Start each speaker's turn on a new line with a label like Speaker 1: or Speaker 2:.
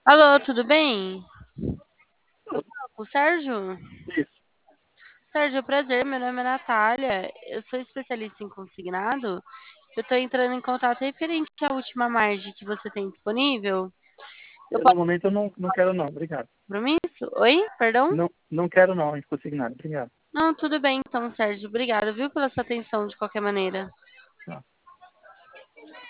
Speaker 1: Alô, tudo bem? O Sérgio?
Speaker 2: Isso.
Speaker 1: Sérgio, prazer, meu nome é Natália, eu sou especialista em consignado. Eu estou entrando em contato referente à última margem que você tem disponível. Eu
Speaker 2: No
Speaker 1: posso
Speaker 2: momento eu não quero não, obrigado.
Speaker 1: compromisso? Oi, perdão?
Speaker 2: Não quero não, consignado, obrigado.
Speaker 1: Não, tudo bem então, Sérgio. Obrigada, viu, pela sua atenção de qualquer maneira.
Speaker 2: Tá.